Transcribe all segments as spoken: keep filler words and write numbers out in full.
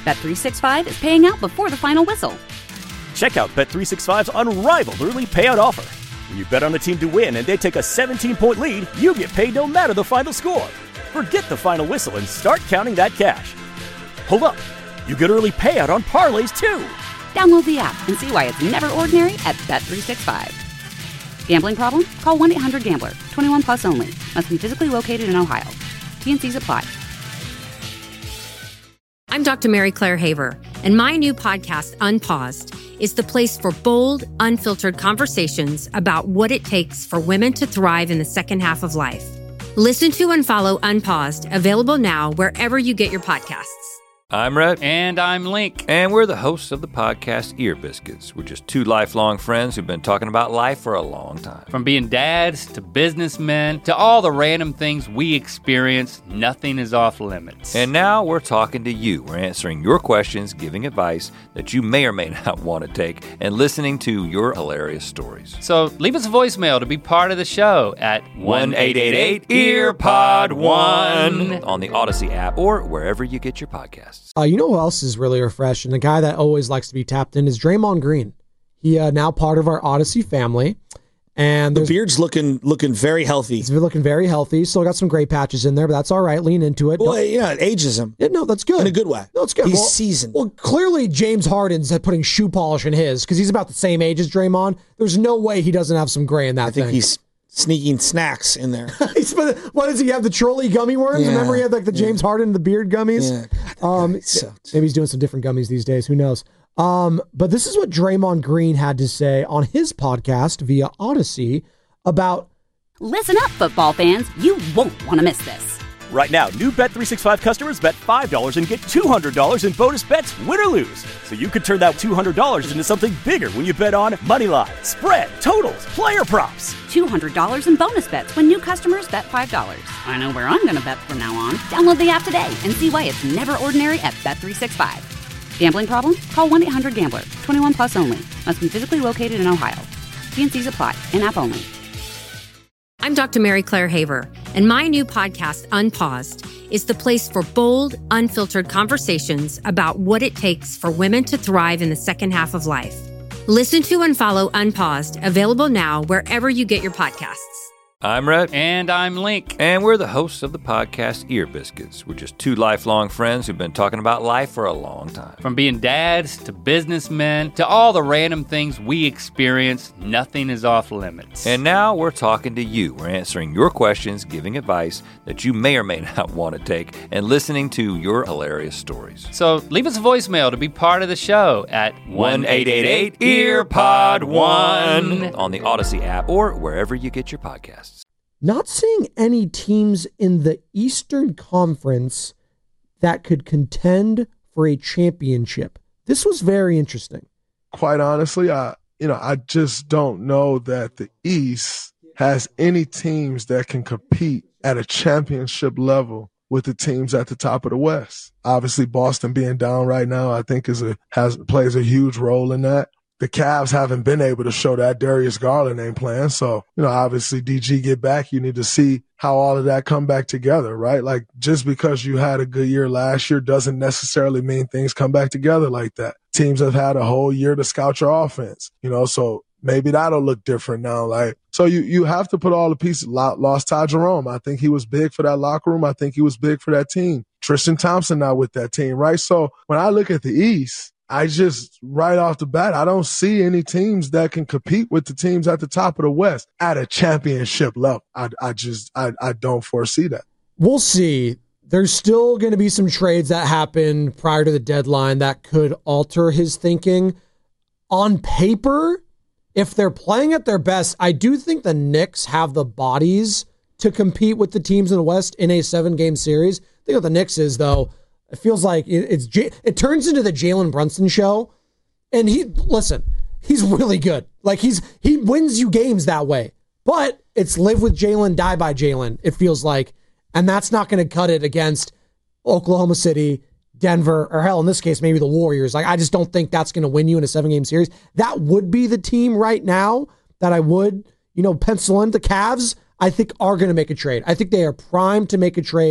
Bet three sixty-five is paying out before the final whistle. Check out Bet three sixty-five's unrivaled early payout offer. When you bet on a team to win and they take a seventeen-point lead, you get paid no matter the final score. Forget the final whistle and start counting that cash. Hold up. You get early payout on parlays, too. Download the app and see why it's never ordinary at Bet three sixty-five. Gambling problem? Call one eight hundred gambler. twenty-one plus only. Must be physically located in Ohio. T N Cs apply. I'm Doctor Mary Claire Haver, and my new podcast, Unpaused, is the place for bold, unfiltered conversations about what it takes for women to thrive in the second half of life. Listen to and follow Unpaused, available now wherever you get your podcasts. I'm Rhett. And I'm Link. And we're the hosts of the podcast Ear Biscuits. We're just two lifelong friends who've been talking about life for a long time. From being dads to businessmen to all the random things we experience, nothing is off limits. And now we're talking to you. We're answering your questions, giving advice that you may or may not want to take, and listening to your hilarious stories. So leave us a voicemail to be part of the show at one eight eight eight E A R P O D one on the Odyssey app or wherever you get your podcasts. Uh, you know who else is really refreshing? The guy that always likes to be tapped in is Draymond Green. He uh, now part of our Odyssey family. And the beard's looking looking very healthy. He's looking very healthy. Still got some gray patches in there, but that's all right. Lean into it. Well, Don't, yeah, it ages him. Yeah, no, that's good. In a good way. No, it's good. He's well, seasoned. Well, clearly James Harden's putting shoe polish in his because he's about the same age as Draymond. There's no way he doesn't have some gray in that I think thing. he's sneaking snacks in there. What does he have? The trolley gummy worms? Yeah, Remember he had like the James yeah. Harden, the beard gummies? Yeah. Um, so, maybe he's doing some different gummies these days. Who knows? Um, but this is what Draymond Green had to say on his podcast via Odyssey about... Listen up, football fans. You won't want to miss this. Right now, new Bet three sixty-five customers bet five dollars and get two hundred dollars in bonus bets, win or lose. So you could turn that two hundred dollars into something bigger when you bet on money line, spread, totals, player props. two hundred dollars in bonus bets when new customers bet five dollars. I know where I'm going to bet from now on. Download the app today and see why it's never ordinary at Bet three sixty-five. Gambling problem? Call one eight hundred gambler. twenty-one plus only. Must be physically located in Ohio. T N Cs apply. In-app only. I'm Doctor Mary Claire Haver, and my new podcast, Unpaused, is the place for bold, unfiltered conversations about what it takes for women to thrive in the second half of life. Listen to and follow Unpaused, available now wherever you get your podcasts. I'm Rhett. And I'm Link. And we're the hosts of the podcast Ear Biscuits. We're just two lifelong friends who've been talking about life for a long time. From being dads to businessmen to all the random things we experience, nothing is off limits. And now we're talking to you. We're answering your questions, giving advice that you may or may not want to take, and listening to your hilarious stories. So leave us a voicemail to be part of the show at one eight eight eight E A R P O D one on the Odyssey app or wherever you get your podcasts. Not seeing any teams in the Eastern Conference that could contend for a championship. This was very interesting. Quite honestly, I you know, I just don't know that the East has any teams that can compete at a championship level with the teams at the top of the West. Obviously, Boston being down right now, I think is a has plays a huge role in that. The Cavs haven't been able to show that. Darius Garland ain't playing. So, you know, obviously D G get back. You need to see how all of that come back together, right? Like just because you had a good year last year doesn't necessarily mean things come back together like that. Teams have had a whole year to scout your offense, you know, so maybe that'll look different now. Like, so you, you have to put all the pieces. Lost Ty Jerome. I think he was big for that locker room. I think he was big for that team. Tristan Thompson now with that team, right? So when I look at the East, I just, right off the bat, I don't see any teams that can compete with the teams at the top of the West at a championship level. I, I just, I, I don't foresee that. We'll see. There's still going to be some trades that happen prior to the deadline that could alter his thinking. On paper, if they're playing at their best, I do think the Knicks have the bodies to compete with the teams in the West in a seven-game series. The thing with the Knicks is, though, it feels like it, it's it turns into the Jalen Brunson show. And he, listen, he's really good. Like he's he wins you games that way. But it's live with Jalen, die by Jalen, it feels like. And that's not going to cut it against Oklahoma City, Denver, or hell, in this case, maybe the Warriors. Like I just don't think that's going to win you in a seven-game series. That would be the team right now that I would, you know, pencil in. The Cavs, I think, are going to make a trade. I think they are primed to make a trade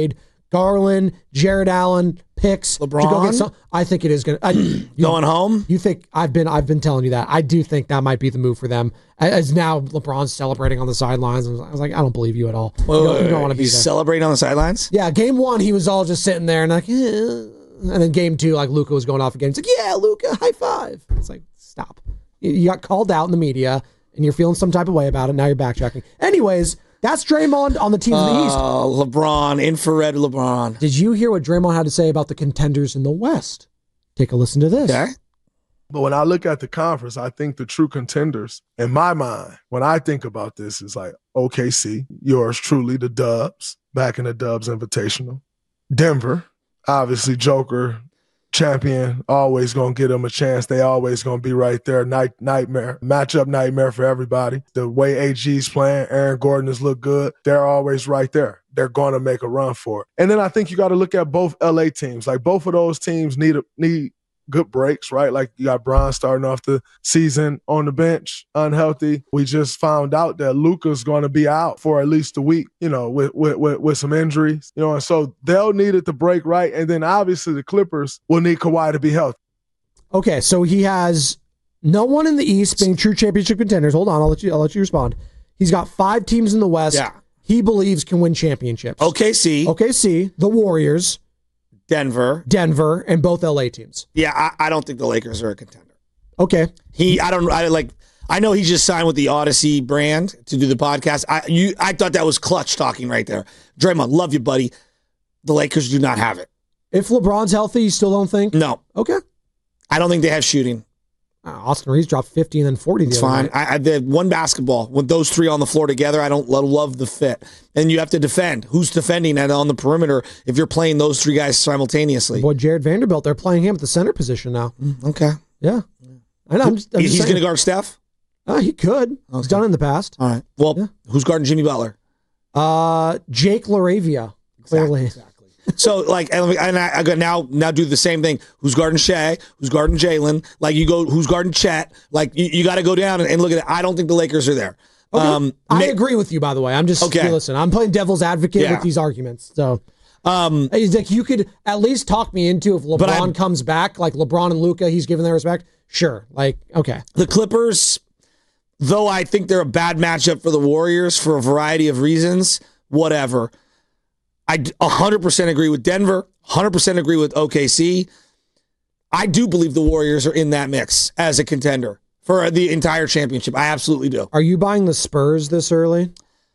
Garland, Jared Allen, picks. LeBron? To go get some, I think it is going to. Going home? You think I've been I've been telling you that. I do think that might be the move for them. As now LeBron's celebrating on the sidelines. I was like, I don't believe you at all. Wait, you don't, wait, you don't wait. want to be He's there. celebrating on the sidelines? Yeah, game one, he was all just sitting there and like, eh. And then game two, like Luka was going off again. It's like, yeah, Luka, high five. It's like, stop. You you got called out in the media and you're feeling some type of way about it. Now you're backtracking. Anyways, that's Draymond on the teams in the East. Oh, LeBron, infrared LeBron. Did you hear what Draymond had to say about the contenders in the West? Take a listen to this. Okay. But when I look at the conference, I think the true contenders, in my mind, when I think about this, is like O K C, yours truly, the Dubs, back in the Dubs Invitational. Denver, obviously Joker, champion, always going to give them a chance. They always going to be right there. Night, nightmare, matchup nightmare for everybody. The way A G's playing, Aaron Gordon has looked good. They're always right there. They're going to make a run for it. And then I think you got to look at both L A teams. Like both of those teams need a, need good breaks, right? Like you got Bron starting off the season on the bench, unhealthy. We just found out that Luka's going to be out for at least a week, you know, with, with with with some injuries, you know, and so they'll need it to break right. And then obviously the Clippers will need Kawhi to be healthy. Okay, so he has no one in the East being true championship contenders. Hold on, I'll let you. I'll let you respond. He's got five teams in the West. Yeah. He believes can win championships. O K C. O K C, the Warriors, Denver. Denver, and both L A teams. Yeah, I, I don't think the Lakers are a contender. Okay. He, I don't, I like, I know he just signed with the Odyssey brand to do the podcast. I, you, I thought that was clutch talking right there. Draymond, love you, buddy. The Lakers do not have it. If LeBron's healthy, you still don't think? No. Okay. I don't think they have shooting. Uh, Austin Reeves dropped fifty and then forty. It's the other fine. night. I, I did one basketball with those three on the floor together. I don't lo- love the fit. And you have to defend. Who's defending and on the perimeter if you're playing those three guys simultaneously? Boy, Jared Vanderbilt, they're playing him at the center position now. Okay. Yeah. I know. I'm just, I'm He- just He's saying. going to guard Steph? Uh, he could. He's Okay. done it in the past. All right. Well, Yeah. who's guarding Jimmy Butler? Uh, Jake LaRavia, clearly. Exactly. So, like, and and I, I go now, now do the same thing. Who's guarding Shea? Who's guarding Jalen? Like, you go, who's guarding Chet? Like, you, you got to go down and, and look at it. I don't think the Lakers are there. Okay. Um, I ma- agree with you, by the way. I'm just, Okay. listen, I'm playing devil's advocate Yeah. with these arguments. So, um, it's like you could at least talk me into if But I'm- LeBron comes back, like LeBron and Luka, he's given their respect. Sure. Like, okay. the Clippers, though I think they're a bad matchup for the Warriors for a variety of reasons, whatever. I d- one hundred percent agree with Denver, one hundred percent agree with O K C. I do believe the Warriors are in that mix as a contender for the entire championship. I absolutely do. Are you buying the Spurs this early?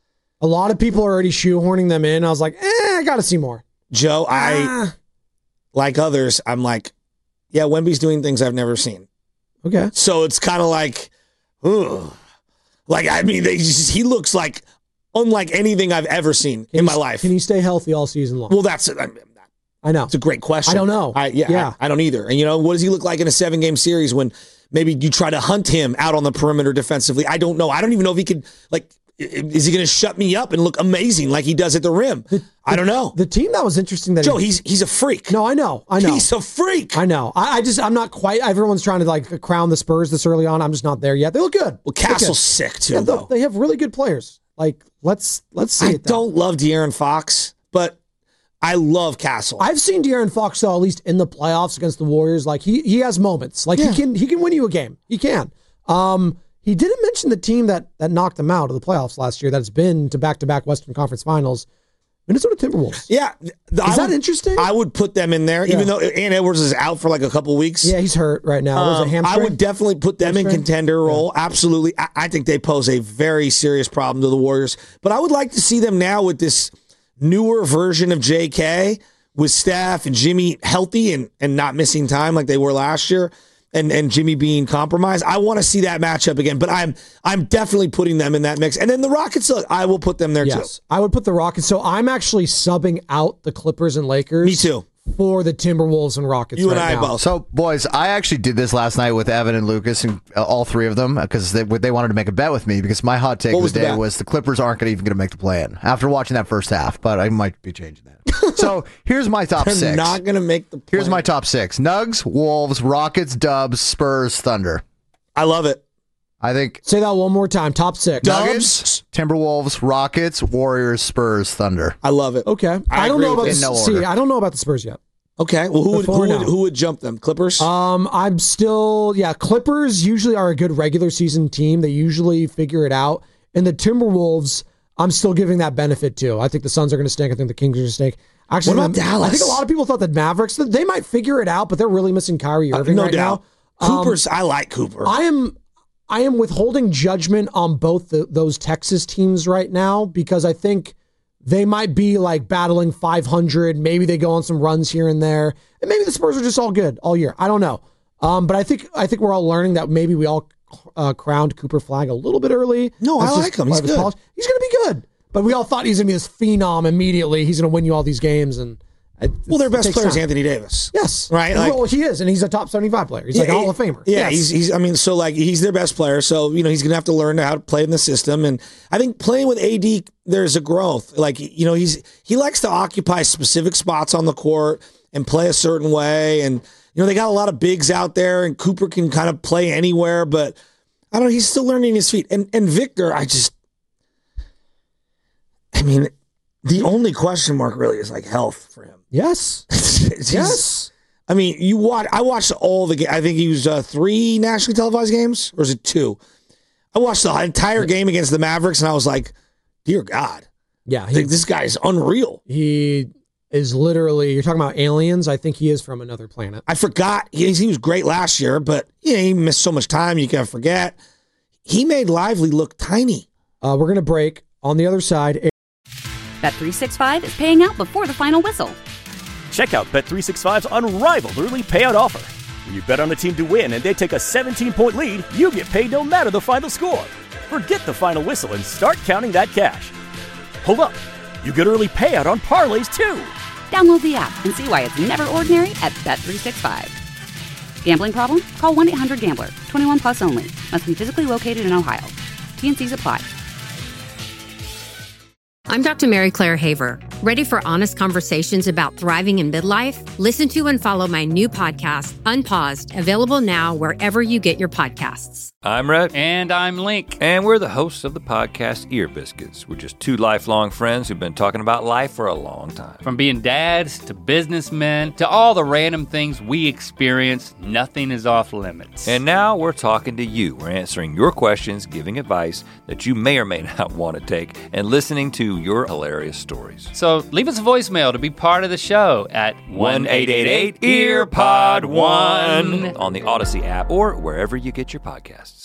A lot of people are already shoehorning them in. I was like, eh, I got to see more. Joe, I, Ah. like others, I'm like, yeah, Wemby's doing things I've never seen. Okay. So it's kind of like, ugh. Like, I mean, they just, he looks like unlike anything I've ever seen Can in he- my life. Can he stay healthy all season long? Well, that's I mean, I know. It's a great question. I don't know. I, yeah, Yeah. I, I don't either. And you know, what does he look like in a seven-game series when maybe you try to hunt him out on the perimeter defensively? I don't know. I don't even know if he could, like, i- is he going to shut me up and look amazing like he does at the rim? I don't know. The team that was interesting that Joe, he, he's he's a freak. no, I know, I know, He's a freak. I know. I, I just, I'm not quite. Everyone's trying to like crown the Spurs this early on. I'm just not there yet. They look good. Well, Look Castle's good. sick, too, Yeah, though. they have really good players. Like, let's let's see I it. though. don't love De'Aaron Fox, but I love Castle. I've seen De'Aaron Fox though, at least in the playoffs against the Warriors. Like he he has moments. Like Yeah. he can he can win you a game. He can. Um, he didn't mention the team that that knocked him out of the playoffs last year. That's been to back to back Western Conference Finals. Minnesota Timberwolves. yeah. th- I Is that would- interesting? I would put them in there, Yeah. even though Ant Edwards is out for like a couple weeks. Yeah, he's hurt right now. Was Um, it hamstring? I would definitely put them in Hamstring? contender role. Absolutely. I, I think they pose a very serious problem to the Warriors. But I would like to see them now with this newer version of J K with Steph and Jimmy healthy and, and not missing time like they were last year. And, and Jimmy being compromised. I want to see that matchup again, but I'm I'm definitely putting them in that mix. And then the Rockets, look, I will put them there Yes, I would put the Rockets. So I'm actually subbing out the Clippers and Lakers. Me too. For the Timberwolves and Rockets. You right and I now. both. So, boys, I actually did this last night with Evan and Lucas, and uh, all three of them, because they they wanted to make a bet with me. Because my hot take What of was the the day bet? was the Clippers aren't gonna even going to make the play-in after watching that first half. But I might be changing that. So here's my top They're six. not going to make the Here's play. my top six: Nugs, Wolves, Rockets, Dubs, Spurs, Thunder. I love it. I think Say that one more time. Top six. Nuggets, Timberwolves, Rockets, Warriors, Spurs, Thunder. I love it. Okay. I I, don't agree know about with the, it. In no see, order. I don't know about the Spurs yet. Okay. Well, who would, Before who, would, now. who would jump them? Clippers? Um, I'm still, yeah, Clippers usually are a good regular season team. They usually figure it out. And the Timberwolves, I'm still giving that benefit too. I think the Suns are going to stink. I think the Kings are going to stink. Actually, What about the- Dallas? I think a lot of people thought that Mavericks, they might figure it out, but they're really missing Kyrie Uh, Irving no right doubt. now. Um, Cooper's, I like Cooper. I am I am withholding judgment on both the, those Texas teams right now because I think they might be like battling five hundred. Maybe they go on some runs here and there, and maybe the Spurs are just all good all year. I don't know, um, but I think I think we're all learning that maybe we all uh, crowned Cooper Flag a little bit early. No, That's I just like him. part He's of his good. polish. He's going to be good, but we all thought he's going to be this phenom immediately. He's going to win you all these games, and it, well, their it best takes player is time. Anthony Davis. Yes, Right, like- well, he is, and he's a top seventy-five player. He's like a Hall of Famer. Yeah, Yes. he's he's. I mean, so like he's their best player. So you know he's gonna have to learn how to play in the system. And I think playing with A D, there's a growth. Like you know he's he likes to occupy specific spots on the court and play a certain way. And you know they got a lot of bigs out there, and Cooper can kind of play anywhere. But I don't know. He's still learning his feet. And and Victor, I just, I mean, the only question mark really is like health for him. Yes. It's- Yes. I mean, you watch. I watched all the. ga- I think he was uh, three nationally televised games, or is it two? I watched the entire game against the Mavericks, and I was like, "Dear God, Yeah. I think this guy is unreal." He is literally, you're talking about aliens. I think he is from another planet. I forgot he, he was great last year, but you know, he missed so much time. You can't forget. He made Lively look tiny. Uh, we're going to break. On the other side, Bet three sixty-five is paying out before the final whistle. Check out Bet three sixty-five's unrivaled early payout offer. When you bet on a team to win and they take a seventeen-point lead, you get paid no matter the final score. Forget the final whistle and start counting that cash. Hold up. You get early payout on parlays too. Download the app and see why it's never ordinary at Bet three sixty-five. Gambling problem? Call one eight hundred gambler. twenty-one plus only. Must be physically located in Ohio. T N Cs apply. I'm Doctor Mary Claire Haver. Ready for honest conversations about thriving in midlife? Listen to and follow my new podcast, Unpaused, available now wherever you get your podcasts. I'm Rhett. And I'm Link. And we're the hosts of the podcast Ear Biscuits. We're just two lifelong friends who've been talking about life for a long time. From being dads to businessmen to all the random things we experience, nothing is off limits. And now we're talking to you. We're answering your questions, giving advice that you may or may not want to take, and listening to your hilarious stories. So leave us a voicemail to be part of the show at one eight eight eight ear pod one on the Odyssey app or wherever you get your podcasts.